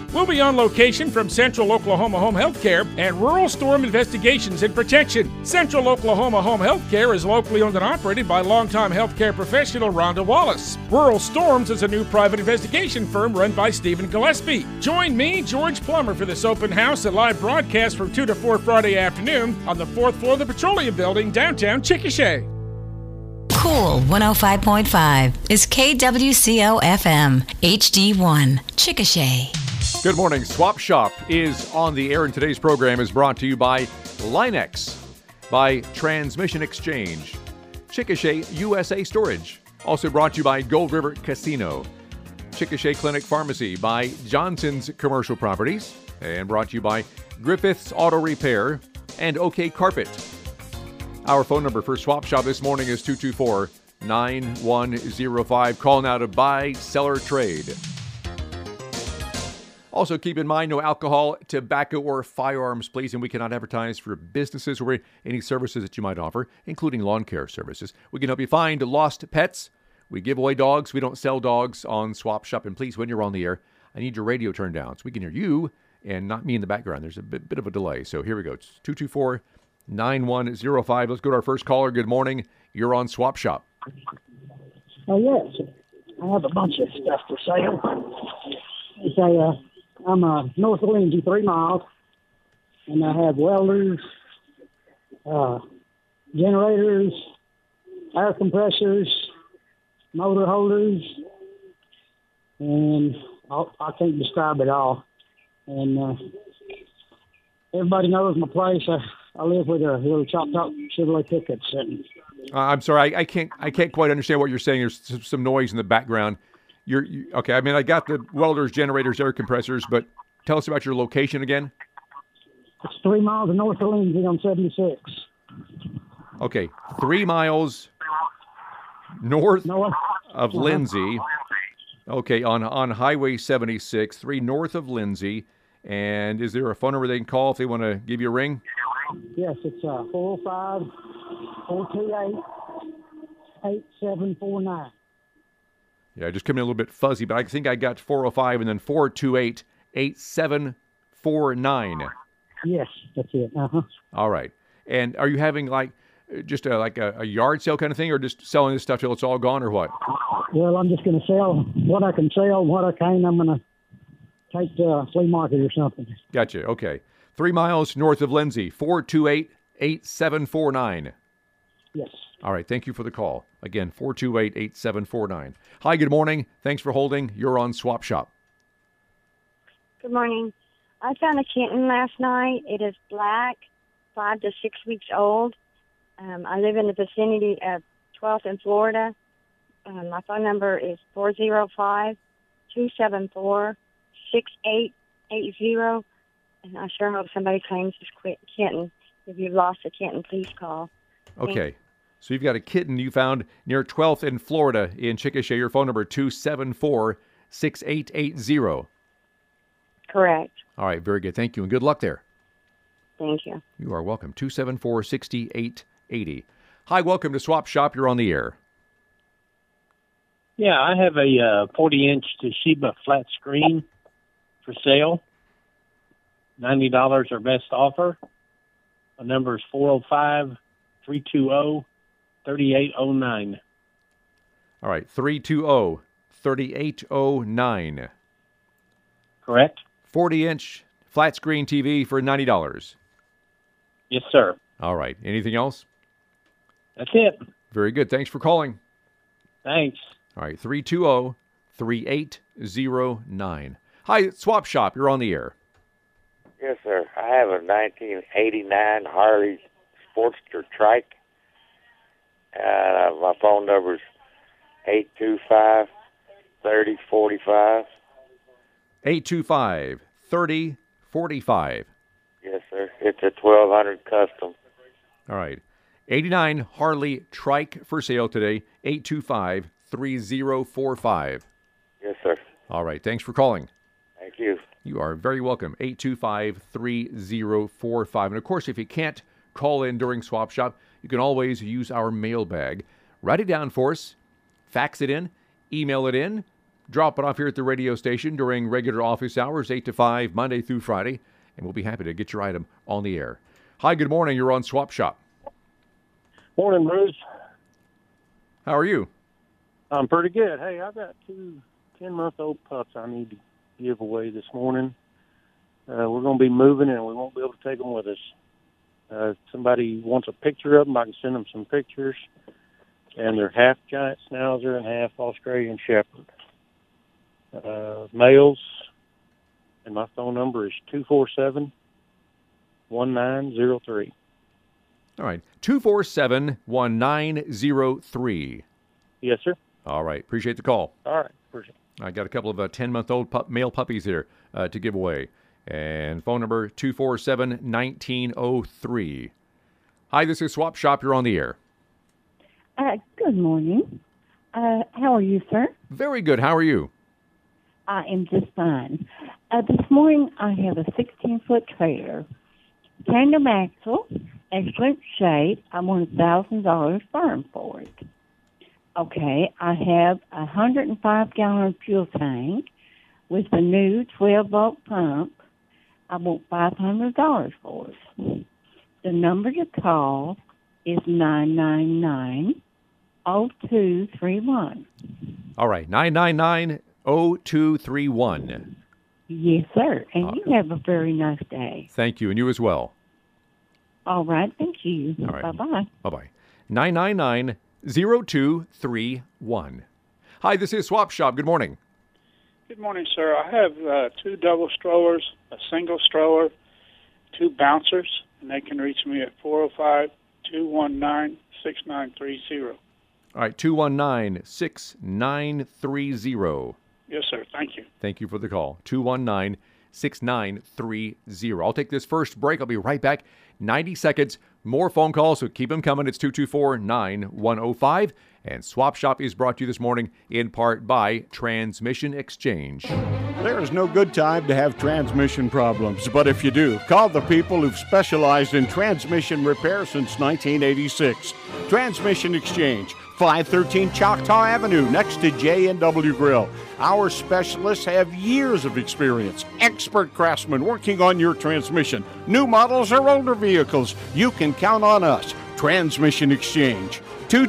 We'll be on location from Central Oklahoma Home Healthcare and Rural Storm Investigations and Protection. Central Oklahoma Home Healthcare is locally owned and operated by longtime healthcare professional Rhonda Wallace. Rural Storms is a new private investigation firm run by Stephen Gillespie. Join me, George Plummer, for this open house and live broadcast from 2 to 4 Friday afternoon on the 4th floor of the Petroleum Building, downtown Chickasha. Cool 105.5 is KWCO FM HD1 Chickasha. Good morning. Swap Shop is on the air, and today's program is brought to you by Linex, by Transmission Exchange, Chickasha USA Storage. Also brought to you by Gold River Casino, Chickasha Clinic Pharmacy, by Johnson's Commercial Properties, and brought to you by Griffith's Auto Repair and OK Carpet. Our phone number for Swap Shop this morning is 224-9105. Call now to buy, sell, or trade. Also, keep in mind, no alcohol, tobacco, or firearms, please, and we cannot advertise for businesses or any services that you might offer, including lawn care services. We can help you find lost pets. We give away dogs. We don't sell dogs on Swap Shop. And please, when you're on the air, I need your radio turned down so we can hear you and not me in the background. There's a bit of a delay. So here we go. It's 224-9105. Let's go to our first caller. Good morning. You're on Swap Shop. Oh, yes. I have a bunch of stuff for sale. It's I'm north of Lindsay, 3 miles, and I have welders, generators, air compressors, motor holders, and I can't describe it all. And everybody knows my place. I live with a little chopped up Chevrolet pickup sitting. I'm sorry, I can't quite understand what you're saying. There's some noise in the background. Okay. I mean, I got the welders, generators, air compressors, but tell us about your location again. It's 3 miles north of Lindsay on 76. Okay, 3 miles north of Lindsay. Okay, on Highway 76, 3 north of Lindsay. And is there a phone number they can call if they want to give you a ring? Yes, it's 405-428-8749. Yeah, just coming in a little bit fuzzy, but I think I got 405 and then 428-8749. Yes, that's it. Uh-huh. All right. And are you having just a yard sale kind of thing, or just selling this stuff till it's all gone, or what? Well, I'm just going to sell what I can sell. What I can't, I'm going to take to a flea market or something. Gotcha. Okay. 3 miles north of Lindsay, 428-8749. Yes. All right. Thank you for the call. Again, 428-8749. Hi, good morning. Thanks for holding. You're on Swap Shop. Good morning. I found a kitten last night. It is black, 5 to 6 weeks old. I live in the vicinity of 12th and Florida. My phone number is 405-274-6880. And I sure hope somebody claims this kitten. If you've lost a kitten, please call. Okay. So you've got a kitten you found near 12th in Florida in Chickasha. Your phone number, 274-6880. Correct. All right, very good. Thank you, and good luck there. Thank you. You are welcome. 274-6880. Hi, welcome to Swap Shop. You're on the air. Yeah, I have a 40-inch Toshiba flat screen for sale. $90 our best offer. The number is 405-320-3809. All right, 320-3809. Correct? 40-inch flat screen TV for $90. Yes, sir. All right. Anything else? That's it. Very good. Thanks for calling. Thanks. All right, 320-3809. Hi, Swap Shop. You're on the air. Yes, sir. I have a 1989 Harley Sportster Trike. My phone number is 825-3045. 825-3045. Yes, sir. It's a 1200 custom. All right. 89 Harley Trike for sale today. 825-3045. Yes, sir. All right. Thanks for calling. Thank you. You are very welcome. 825-3045. And, of course, if you can't call in during Swap Shop, you can always use our mailbag. Write it down for us. Fax it in. Email it in. Drop it off here at the radio station during regular office hours, 8 to 5, Monday through Friday, and we'll be happy to get your item on the air. Hi, good morning. You're on Swap Shop. Morning, Bruce. How are you? I'm pretty good. Hey, I've got 2 10-month-old pups I need to give away this morning. We're going to be moving, and we won't be able to take them with us. If somebody wants a picture of them, I can send them some pictures. And they're half giant schnauzer and half Australian shepherd. Males, and my phone number is 247-1903. All right, 247-1903. Yes, sir. All right, appreciate the call. All right, appreciate it. I got a couple of 10-month-old male puppies here to give away. And phone number 247-1903. Hi, this is Swap Shop. You're on the air. Good morning. How are you, sir? Very good. How are you? I am just fine. This morning I have a 16-foot trailer, tandem axle, excellent shape. I want $1,000 firm for it. Okay, I have a 105-gallon fuel tank with a new 12-volt pump. I want $500 for it. The number to call is 999-0231. All right, 999-0231. Yes, sir. And you have a very nice day. Thank you, and you as well. All right, thank you. All right. Bye-bye. Bye-bye. 999-0231. Hi, this is Swap Shop. Good morning. Good morning, sir. I have 2 double strollers, a single stroller, 2 bouncers, and they can reach me at 405-219-6930. All right, 219-6930. Yes, sir. Thank you. Thank you for the call. 219-6930. I'll take this first break. I'll be right back. 90 seconds. More phone calls, so keep them coming. It's 224-9105. And Swap Shop is brought to you this morning in part by Transmission Exchange. There is no good time to have transmission problems, but if you do, call the people who've specialized in transmission repair since 1986. Transmission Exchange, 513 Choctaw Avenue, next to J&W Grill. Our specialists have years of experience, expert craftsmen working on your transmission. New models or older vehicles, you can count on us. Transmission Exchange,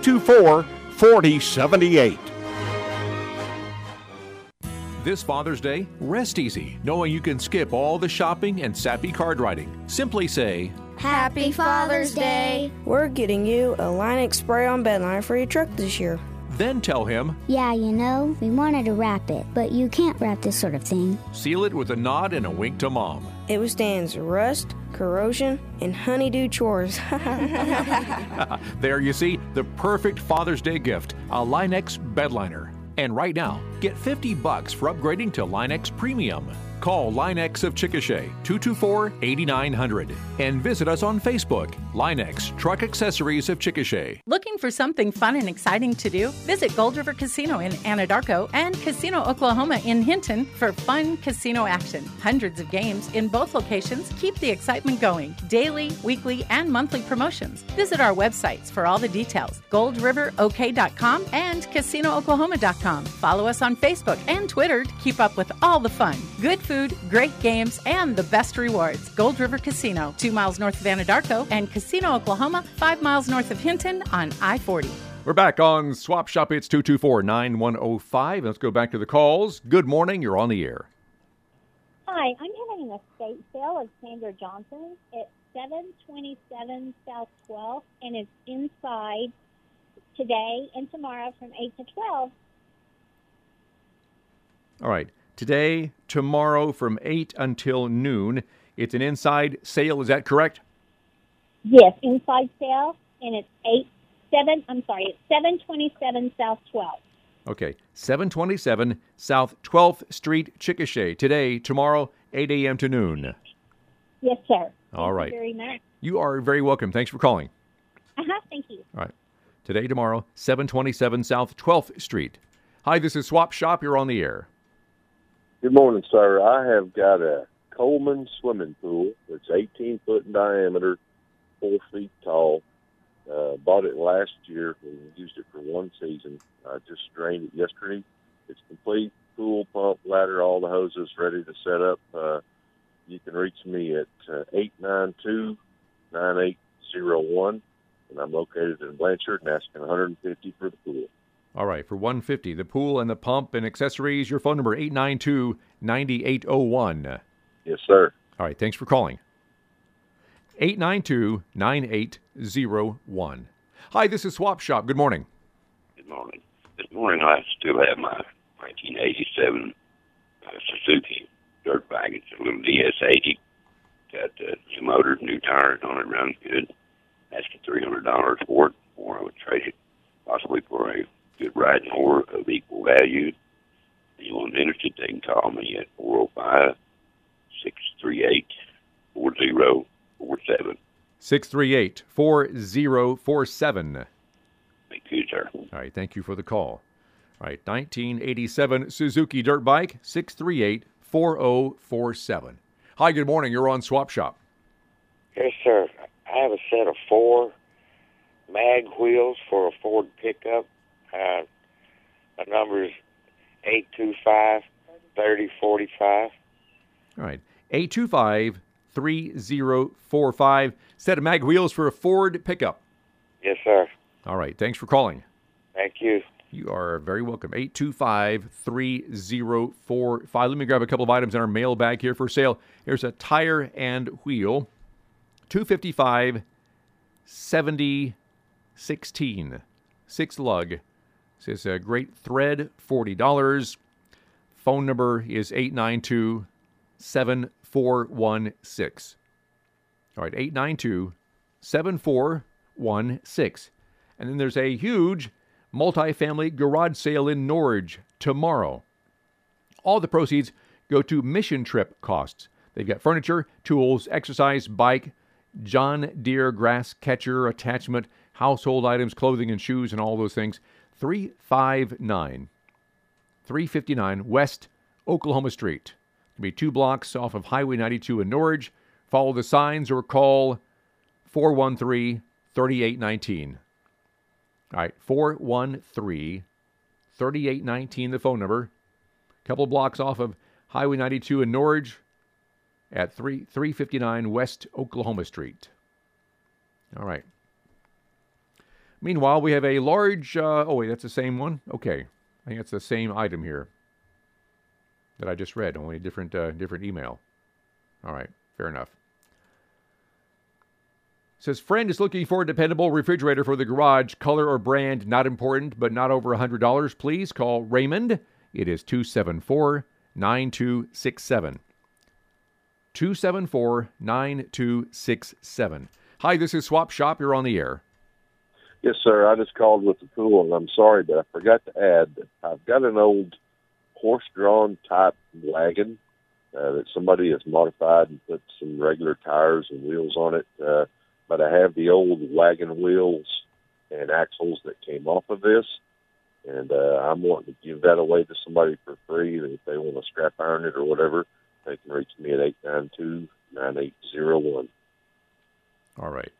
224-4078. This Father's Day, rest easy, knowing you can skip all the shopping and sappy card writing. Simply say, Happy Father's Day! We're getting you a Line-X spray-on bed liner for your truck this year. Then tell him, yeah, you know, we wanted to wrap it, but you can't wrap this sort of thing. Seal it with a nod and a wink to Mom. It withstands rust, corrosion, and honeydew chores. There you see, the perfect Father's Day gift, a Line-X bed liner. And right now, get $50 for upgrading to Line-X Premium. Call Line-X of Chickasha, 224-8900. And visit us on Facebook, Line-X Truck Accessories of Chickasha. Looking for something fun and exciting to do? Visit Gold River Casino in Anadarko and Casino Oklahoma in Hinton for fun casino action. Hundreds of games in both locations keep the excitement going. Daily, weekly, and monthly promotions. Visit our websites for all the details. GoldRiverOK.com and CasinoOklahoma.com. Follow us on Facebook and Twitter to keep up with all the fun. Good food, great games, and the best rewards. Gold River Casino, 2 miles north of Anadarko, and Casino, Oklahoma, 5 miles north of Hinton on I-40. We're back on Swap Shop. It's 224-9105. Let's go back to the calls. Good morning. You're on the air. Hi, I'm having an estate sale of Sandra Johnson at 727 South 12th, and it's inside today and tomorrow from 8 to 12. All right. Today, tomorrow from 8 until noon. It's an inside sale. Is that correct? Yes, inside sale, and it's 727 South 12th. Okay, 727 South 12th Street, Chickasha. Today, tomorrow, 8 a.m. to noon. Yes, sir. All right. Thank you very much. You are very welcome. Thanks for calling. Thank you. All right. Today, tomorrow, 727 South 12th Street. Hi, this is Swap Shop. You're on the air. Good morning, sir. I have got a Coleman swimming pool. It's 18 foot in diameter, 4 feet tall. Bought it last year and used it for one season. I just drained it yesterday. It's complete, pool, pump, ladder, all the hoses ready to set up. You can reach me at 892-9801, and I'm located in Blanchard and asking $150 for the pool. All right, for $150, the pool and the pump and accessories. Your phone number, 892-9801. Yes, sir. All right, thanks for calling. 892-9801. Hi, this is Swap Shop. Good morning. Good morning. This morning I still have my 1987 Suzuki dirt bike. It's a little DS80. Got some motors, new tires on it, runs good. Asking $300 for it, or I would trade it possibly for a good riding or of equal value. If anyone's interested, they can call me at 405-638-4047. 638-4047. Thank you, sir. All right, thank you for the call. All right, 1987 Suzuki dirt bike, 638-4047. Hi, good morning. You're on Swap Shop. Yes, sir. I have a set of 4 mag wheels for a Ford pickup. The number is 825-3045. All right, 825-3045. Set of mag wheels for a Ford pickup. Yes, sir. All right, thanks for calling. Thank you. You are very welcome. 825-3045. Let me grab a couple of items in our mailbag here for sale. Here's a tire and wheel. $255-70-16. 6 lug. Says a great thread, $40. Phone number is 892-7416. All right, 892-7416. And then there's a huge multifamily garage sale in Norridge tomorrow. All the proceeds go to mission trip costs. They've got furniture, tools, exercise, bike, John Deere grass catcher attachment, household items, clothing and shoes, and all those things. 359 West Oklahoma Street. It'll be 2 blocks off of Highway 92 in Norridge. Follow the signs or call 413-3819. All right, 413-3819, the phone number. A couple blocks off of Highway 92 in Norridge at 359 West Oklahoma Street. All right. Meanwhile, we have a large... oh, wait, that's the same one? Okay. I think that's the same item here that I just read, only a different email. All right, fair enough. Says, friend is looking for a dependable refrigerator for the garage. Color or brand, not important, but not over $100. Please call Raymond. It is 274-9267. 274-9267. Hi, this is Swap Shop. You're on the air. Yes, sir. I just called with the pool, and I'm sorry, but I forgot to add that I've got an old horse-drawn type wagon that somebody has modified and put some regular tires and wheels on it. But I have the old wagon wheels and axles that came off of this, and I'm wanting to give that away to somebody for free. And if they want to scrap iron it or whatever, they can reach me at 892-9801. All right.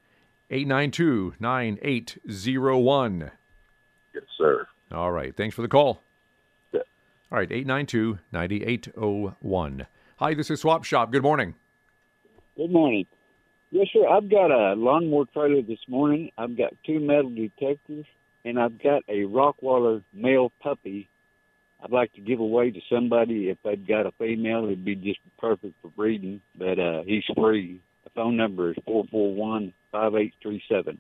892-9801. Yes, sir. All right. Thanks for the call. Yeah. All right. 892-9801. Hi, this is Swap Shop. Good morning. Good morning. Yes, sir. I've got a lawnmower trailer this morning. I've got 2 metal detectors, and I've got a Rottweiler male puppy I'd like to give away to somebody. If they've got a female, it'd be just perfect for breeding, but he's free. The phone number is 441-5837.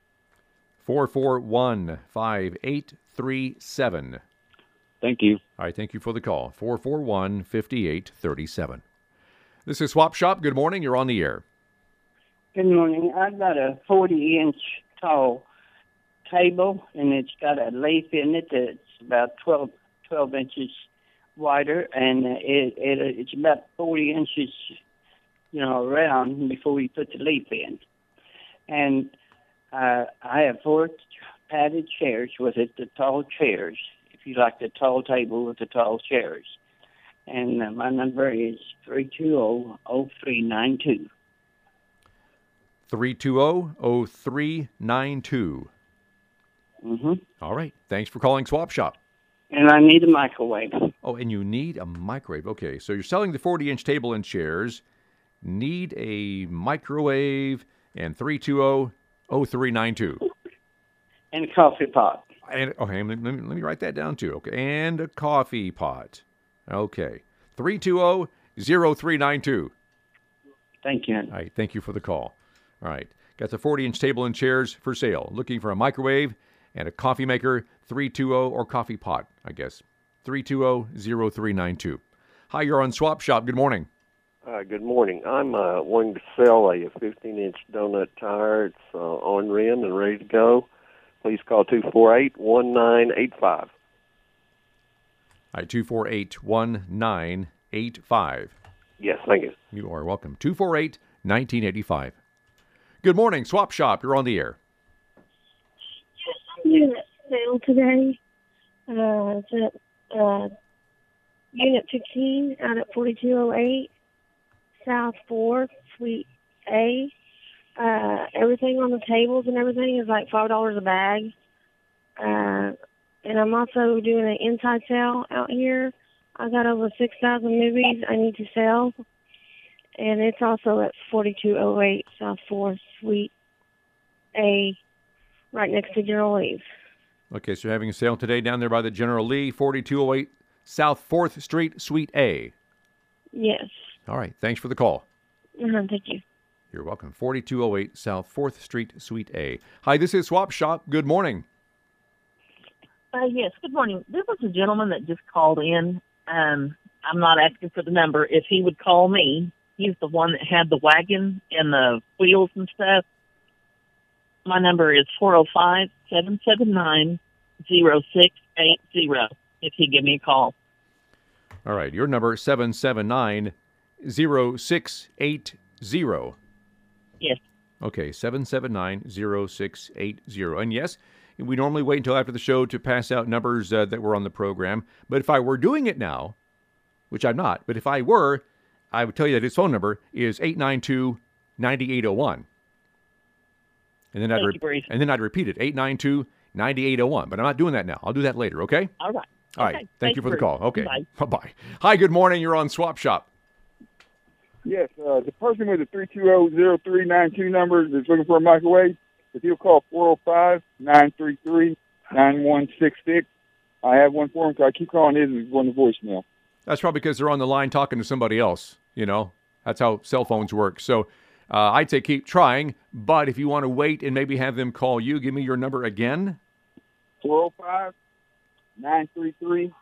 441-5837. Thank you. All right, thank you for the call. 441-5837. This is Swap Shop. Good morning. You're on the air. Good morning. I've got a 40-inch tall table, and it's got a leaf in it that's about 12 inches wider, and it's about 40 inches, around before you put the leaf in. And I have 4 padded chairs with it, the tall chairs, if you like the tall table with the tall chairs. And my number is 320-0392. 320-0392. Mm-hmm. All right. Thanks for calling Swap Shop. And I need a microwave. Oh, and you need a microwave. Okay, so you're selling the 40-inch table and chairs, need a microwave, and 320-0392. And a coffee pot. And okay, let me write that down too. Okay, and a coffee pot. Okay, 320-0392. Thank you. All right, thank you for the call. All right, got the 40-inch table and chairs for sale. Looking for a microwave and a coffee maker, 320, or coffee pot, I guess. 320-0392. Hi, you're on Swap Shop. Good morning. Good morning. I'm wanting to sell a 15-inch donut tire. It's on rim and ready to go. Please call 248-1985. All right, 248-1985. Yes, thank you. You are welcome. 248-1985. Good morning, Swap Shop. You're on the air. Unit sale today. It's at Unit 15 out at 4208 South 4th, Suite A. Everything on the tables and everything is like $5 a bag. And I'm also doing an inside sale out here. I got over 6,000 movies I need to sell. And it's also at 4208 South 4th, Suite A, right next to General Lee's. Okay, so you're having a sale today down there by the General Lee, 4208 South 4th Street, Suite A. Yes. All right, thanks for the call. Thank you. You're welcome. 4208 South 4th Street, Suite A. Hi, this is Swap Shop. Good morning. Yes, good morning. There was a gentleman that just called in. I'm not asking for the number. If he would call me, he's the one that had the wagon and the wheels and stuff. My number is 405-779-0680 if he give me a call. All right, your number 779-0680. Yes. Okay, 779-0680. And yes, we normally wait until after the show to pass out numbers that were on the program. But if I were doing it now, which I'm not, but if I were, I would tell you that his phone number is 892-9801. And then I'd repeat it, 892-9801. But I'm not doing that now. I'll do that later, okay? All right. All right. Thank you for the call. Okay. Bye. Bye-bye. Hi, good morning. You're on Swap Shop. Yes, the person with the 320-0392 number that's looking for a microwave, if you'll call 405-933-9166. I have one for him, so I keep calling his and it's going to voicemail. That's probably because they're on the line talking to somebody else, you know. That's how cell phones work. So I'd say keep trying, but if you want to wait and maybe have them call you, give me your number again. 405-933-9166.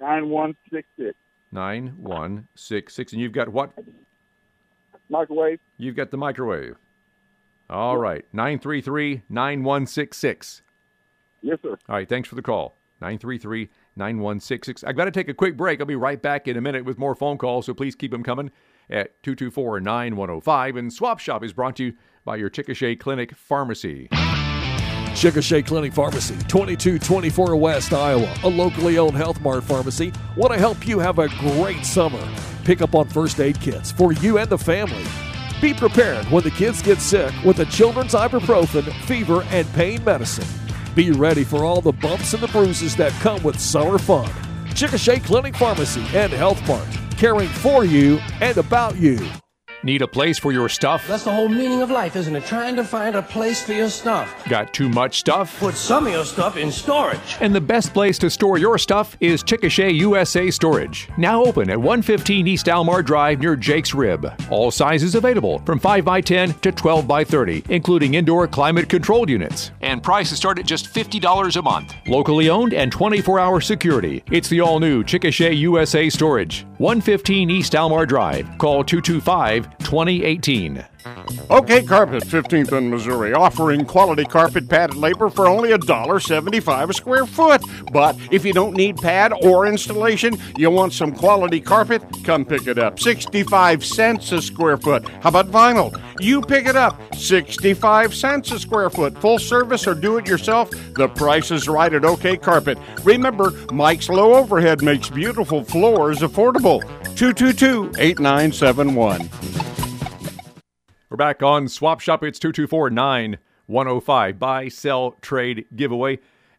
9166. And you've got what? Microwave. You've got the microwave. All right. 933-9166. Yes, sir. All right. Thanks for the call. 933-9166. I've got to take a quick break. I'll be right back in a minute with more phone calls, so please keep them coming at 224-9105. And Swap Shop is brought to you by your Chickasha Clinic Pharmacy. Chickasha Clinic Pharmacy, 2224 West Iowa, a locally owned Health Mart pharmacy. Want to help you have a great summer. Pick up on first aid kits for you and the family. Be prepared when the kids get sick with the children's ibuprofen, fever, and pain medicine. Be ready for all the bumps and the bruises that come with summer fun. Chickasha Clinic Pharmacy and Health Mart, caring for you and about you. Need a place for your stuff? That's the whole meaning of life, isn't it? Trying to find a place for your stuff. Got too much stuff? Put some of your stuff in storage. And the best place to store your stuff is Chickasha USA Storage. Now open at 115 East Almar Drive near Jake's Rib. All sizes available from 5x10 to 12x30, including indoor climate-controlled units. And prices start at just $50 a month. Locally owned and 24-hour security. It's the all-new Chickasha USA Storage. 115 East Almar Drive. Call 225-2018. OK Carpet, 15th and Missouri, offering quality carpet padded labor for only $1.75 a square foot. But if you don't need pad or installation, you want some quality carpet, come pick it up. 65 cents a square foot. How about vinyl? You pick it up. 65 cents a square foot. Full service or do it yourself, the price is right at OK Carpet. Remember, Mike's Low Overhead makes beautiful floors affordable. 222-8971. We're back on Swap Shop. It's 224-9105. Buy, sell, trade, giveaway.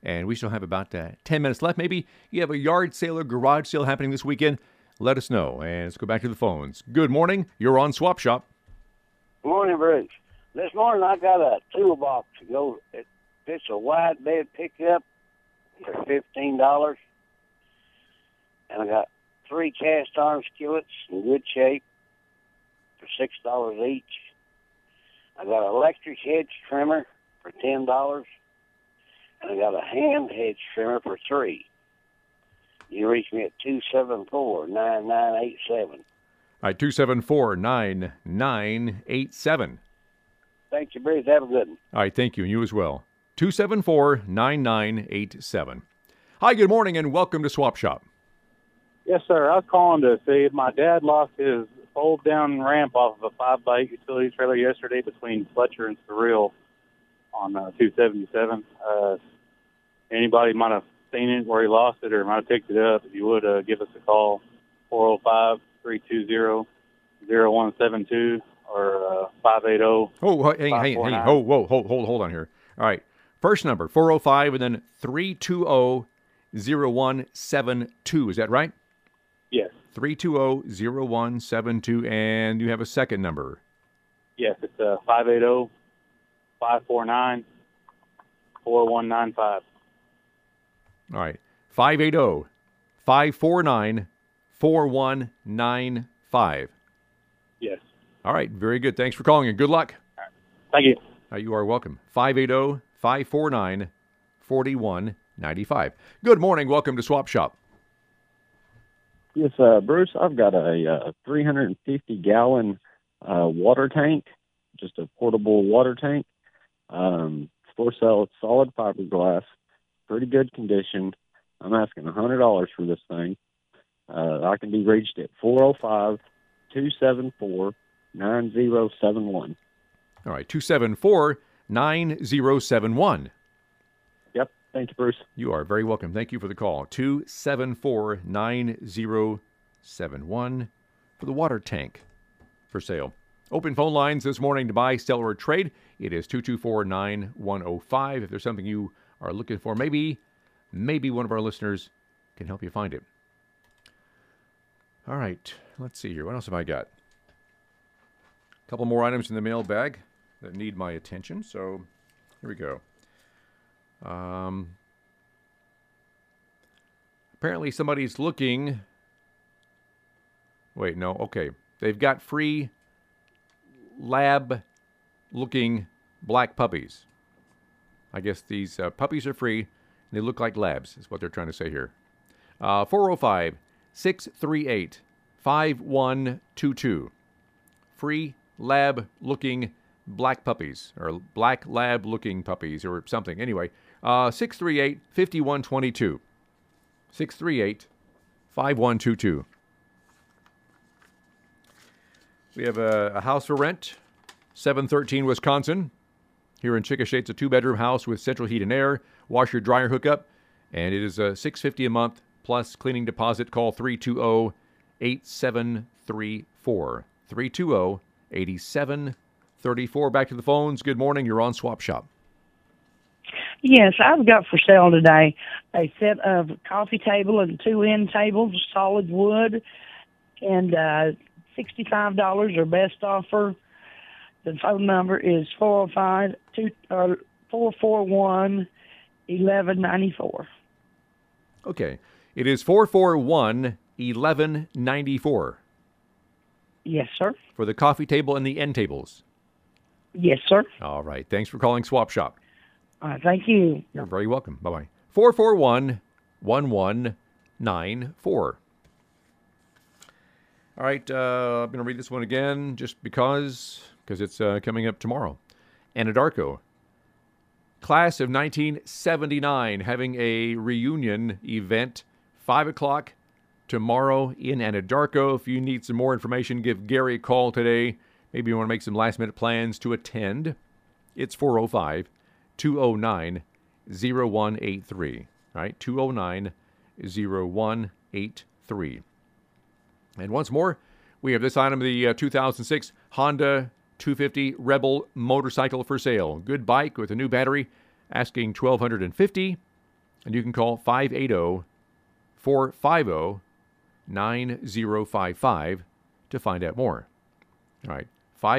And we still have about 10 minutes left. Maybe you have a yard sale or garage sale happening this weekend. Let us know. And let's go back to the phones. Good morning. You're on Swap Shop. Good morning, Bruce. This morning I got a toolbox to go. It's a wide bed pickup for $15. And I got 3 cast iron skillets in good shape for $6 each. I got an electric hedge trimmer for $10. And I got a hand hedge trimmer for $3. You reach me at 274-9987. All right, 274-9987. Thank you, Bruce. Have a good one. All right, thank you, and you as well. 274-9987. Hi, good morning, and welcome to Swap Shop. Yes, sir. I was calling to see if my dad lost his fold-down ramp off of a 5x8 utility trailer yesterday between Fletcher and Surreal on 277. Anybody might have seen it where he lost it or might have picked it up. If you would, give us a call, 405-320-0172 or 580. Oh, hang. Hold on here. All right. First number, 405, and then 320-0172. Is that right? Yes. 320-0172, and you have a second number. Yes, it's 580-549-4195. All right. 580-549-4195. Yes. All right. Very good. Thanks for calling, and good luck. Thank you. You are welcome. 580-549-4195. Good morning. Welcome to Swap Shop. Yes, Bruce, I've got a 350-gallon water tank, just a portable water tank. For sale, it's solid fiberglass, pretty good condition. I'm asking $100 for this thing. I can be reached at 405-274-9071. All right, 274-9071. Yep. Thank you, Bruce. You are very welcome. Thank you for the call. 274-9071 for the water tank for sale. Open phone lines this morning to buy, sell, or trade. It is 224-9105. If there's something you are looking for, maybe one of our listeners can help you find it. All right, let's see here. What else have I got? A couple more items in the mailbag that need my attention. So here we go. Apparently somebody's looking. Wait, no. Okay. They've got free lab-looking black puppies. I guess these puppies are free. And they look like labs, is what they're trying to say here. 405-638-5122. Free lab-looking black puppies, or black lab-looking puppies, or something. Anyway, 638-5122. 638-5122. We have a house for rent, 713 Wisconsin. Here in Chickasha, it's a 2-bedroom house with central heat and air, washer-dryer hookup, and it is $650 a month plus cleaning deposit. Call 320-8734. 320-8734. Back to the phones. Good morning. You're on Swap Shop. Yes, I've got for sale today a set of coffee table and 2 end tables, solid wood, and $65 or best offer. The phone number is 441-1194. Okay. It is 441-1194. Yes, sir. For the coffee table and the end tables. Yes, sir. All right. Thanks for calling Swap Shop. Thank you. You're very welcome. Bye-bye. 441-1194. All right, I'm going to read this one again just because it's coming up tomorrow. Anadarko. Class of 1979 having a reunion event, 5 o'clock tomorrow in Anadarko. If you need some more information, give Gary a call today. Maybe you want to make some last-minute plans to attend. It's 405-209-0183. All right, 209-0183. And once more, we have this item, the 2006 Honda 250 Rebel motorcycle for sale. Good bike with a new battery, asking $1,250. And you can call 580-450-9055 to find out more. All right,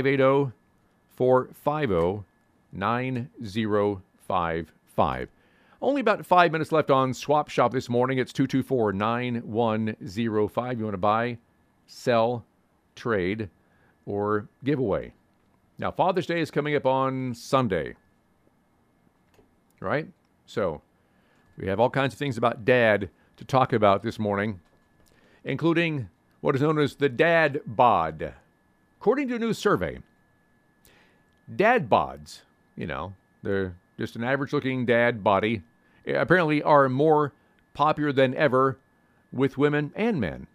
580-450-9055. Only about 5 minutes left on Swap Shop this morning. It's 224-9105. You want to buy, sell, trade, or give away. Now, Father's Day is coming up on Sunday, right? So we have all kinds of things about Dad to talk about this morning, including what is known as the Dad Bod. According to a new survey, dad bods, they're just an average-looking dad body, apparently are more popular than ever with women and men.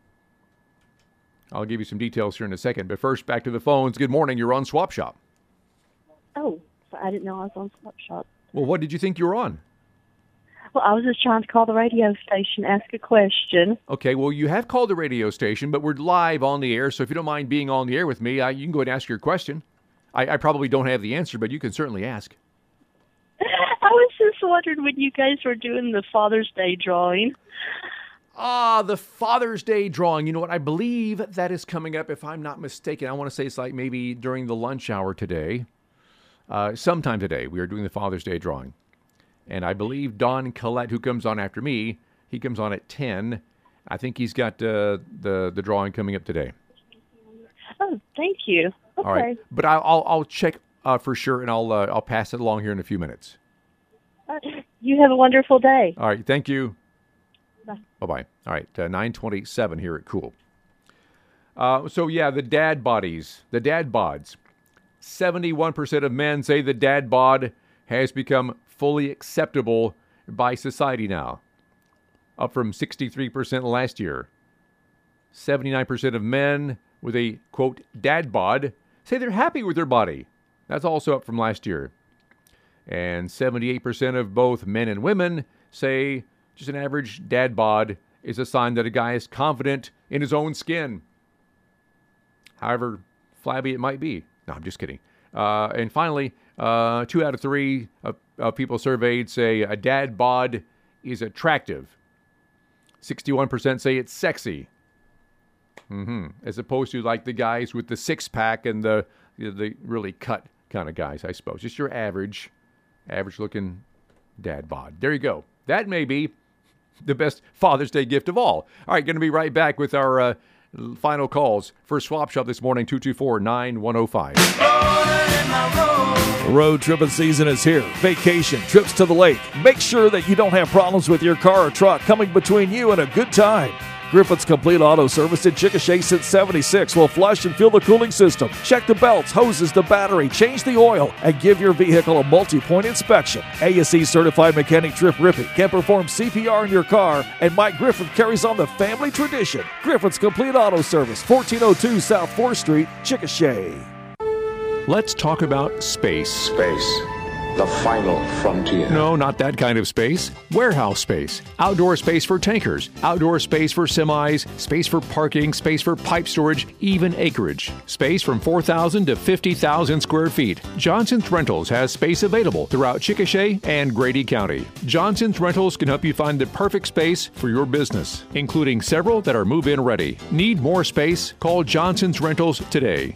I'll give you some details here in a second, but first, back to the phones. Good morning. You're on Swap Shop. Oh, I didn't know I was on Swap Shop. Well, what did you think you were on? Well, I was just trying to call the radio station, ask a question. Okay, well, you have called the radio station, but we're live on the air, so if you don't mind being on the air with me, you can go ahead and ask your question. I probably don't have the answer, but you can certainly ask. I was just wondering when you guys were doing the Father's Day drawing. The Father's Day drawing. You know what? I believe that is coming up, if I'm not mistaken. I want to say it's like maybe during the lunch hour today. Sometime today, we are doing the Father's Day drawing. And I believe Don Collette, who comes on after me, he comes on at 10. I think he's got the drawing coming up today. Oh, thank you. Okay. All right, but I'll check for sure, and I'll pass it along here in a few minutes. You have a wonderful day. All right, thank you. Bye. Bye-bye. All right, 9:27 here at Cool. The dad bodies, the dad bods. 71% of men say the dad bod has become fully acceptable by society now, up from 63% last year. 79% of men with a, quote, dad bod say they're happy with their body. That's also up from last year. And 78% of both men and women say just an average dad bod is a sign that a guy is confident in his own skin, however flabby it might be. No, I'm just kidding. And finally, 2 out of 3 people surveyed say a dad bod is attractive. 61% say it's sexy. As opposed to like the guys with the six-pack and the really cut kind of guys, I suppose. Just your average looking dad bod. There you go. That may be the best Father's Day gift of all. All right, going to be right back with our final calls for Swap Shop this morning, 224-9105. Road tripping season is here. Vacation, trips to the lake. Make sure that you don't have problems with your car or truck coming between you and a good time. Griffin's Complete Auto Service in Chickasha since 76 will flush and fill the cooling system, check the belts, hoses, the battery, change the oil, and give your vehicle a multi-point inspection. ASE certified mechanic Trip Rippey can perform CPR in your car, and Mike Griffin carries on the family tradition. Griffin's Complete Auto Service, 1402 South 4th Street, Chickasha. Let's talk about space. Space. The final frontier. No, not that kind of space. Warehouse space. Outdoor space for tankers. Outdoor space for semis. Space for parking. Space for pipe storage. Even acreage. Space from 4,000 to 50,000 square feet. Johnson's Rentals has space available throughout Chickasha and Grady County. Johnson's Rentals can help you find the perfect space for your business, including several that are move-in ready. Need more space? Call Johnson's Rentals today.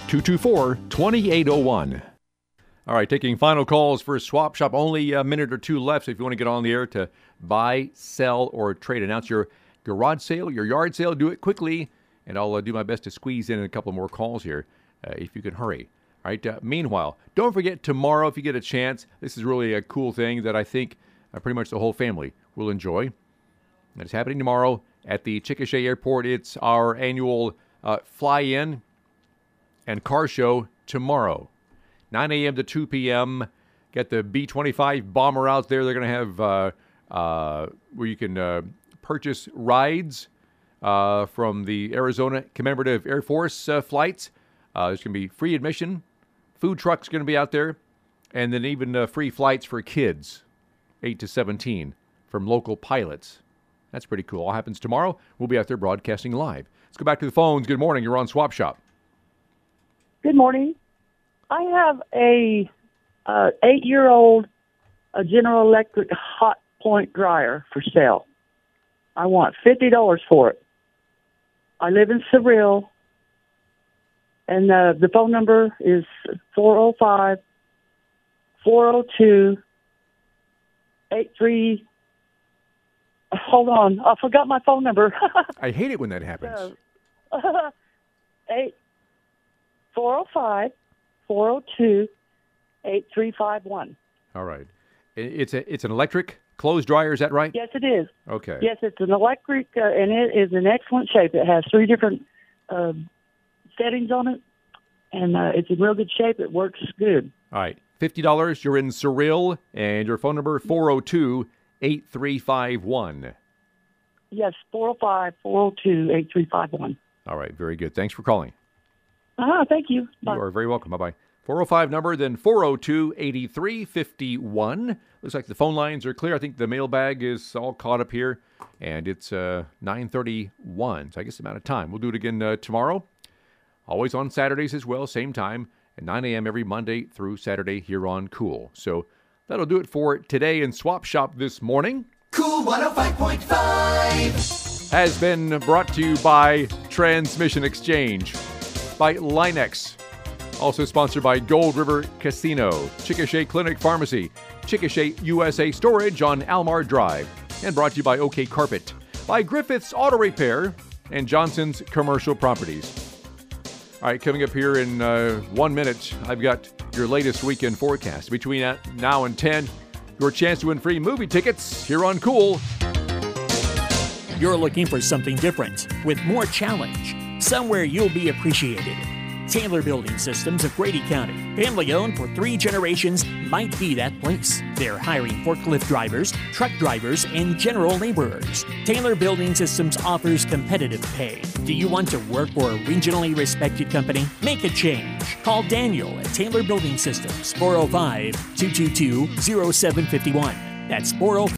224-2801. All right, taking final calls for Swap Shop. Only a minute or two left, so if you want to get on the air to buy, sell, or trade, announce your garage sale, your yard sale, do it quickly, and I'll do my best to squeeze in a couple more calls here if you can hurry. All right, meanwhile, don't forget tomorrow, if you get a chance, this is really a cool thing that I think pretty much the whole family will enjoy. And it's happening tomorrow at the Chickasha Airport. It's our annual fly-in and car show tomorrow. 9 a.m. to 2 p.m. Get the B-25 bomber out there. They're going to have where you can purchase rides from the Arizona Commemorative Air Force flights. There's going to be free admission. Food trucks going to be out there. And then even free flights for kids, 8 to 17, from local pilots. That's pretty cool. All happens tomorrow. We'll be out there broadcasting live. Let's go back to the phones. Good morning. You're on Swap Shop. Good morning. I have a 8-year-old General Electric hot point dryer for sale. I want $50 for it. I live in Seville, and the phone number is 405-402-83. Hold on, I forgot my phone number. I hate it when that happens. 405-402-8351. All right. It's an electric clothes dryer, is that right? Yes, it is. Okay. Yes, it's an electric, and it is in excellent shape. It has 3 different settings on it, and it's in real good shape. It works good. All right. $50. You're in Surreal, and your phone number 402-8351. Yes, 405-402-8351. All right. Very good. Thanks for calling. Thank you. Bye. You are very welcome. Bye-bye. 405 number, then 402-8351. Looks like the phone lines are clear. I think the mailbag is all caught up here, and it's 9:31, so I guess the amount of time. We'll do it again tomorrow, always on Saturdays as well, same time, at 9 a.m. every Monday through Saturday here on Cool. So that'll do it for today in Swap Shop this morning. Cool 105.5 has been brought to you by Transmission Exchange, by Linex, also sponsored by Gold River Casino, Chickasha Clinic Pharmacy, Chickasha USA Storage on Almar Drive, and brought to you by OK Carpet, by Griffith's Auto Repair, and Johnson's Commercial Properties. All right, coming up here in 1 minute, I've got your latest weekend forecast. Between now and 10, your chance to win free movie tickets here on Cool. You're looking for something different, with more challenge, somewhere you'll be appreciated. Taylor Building Systems of Grady County, family owned for 3 generations, might be that place. They're hiring forklift drivers, truck drivers, and general laborers. Taylor Building Systems offers competitive pay. Do you want to work for a regionally respected company? Make a change. Call Daniel at Taylor Building Systems, 405-222-0751. That's 405